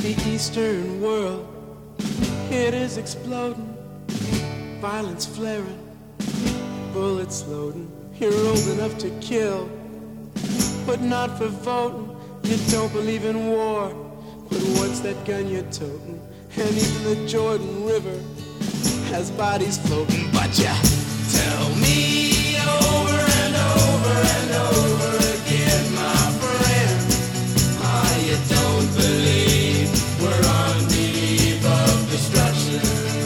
the Eastern world, it is exploding, violence flaring, bullets loading. You're old enough to kill, but not for voting. You don't believe in war, but what's that gun you're toting? And even the Jordan River has bodies floating. But you tell me over and over and over again, my friend, you don't believe we're on the eve of destruction.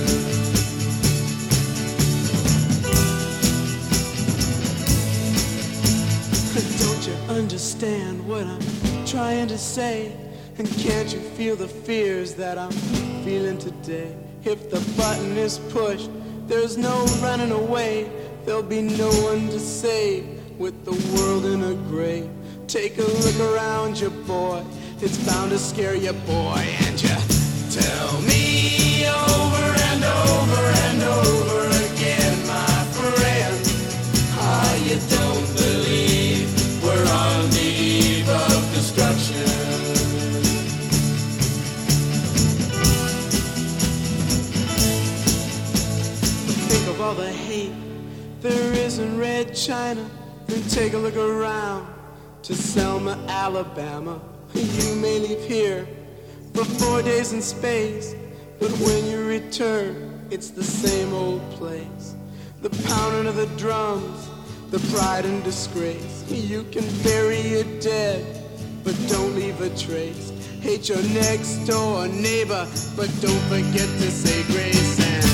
Don't you understand what I'm trying to say? And can't you feel the fears that I'm feeling today? If the button is pushed, there's no running away. There'll be no one to save with the world in a grave. Take a look around you, boy. It's bound to scare you, boy. And you tell me over and over and over again, my friend, you don't believe we're on the eve of destruction. Think of all the hate there is in Red China. Then take a look around to Selma, Alabama. You may leave here for 4 days in space, but when you return, it's the same old place. The pounding of the drums, the pride and disgrace. You can bury your dead, but don't leave a trace. Hate your next door neighbor, but don't forget to say grace. And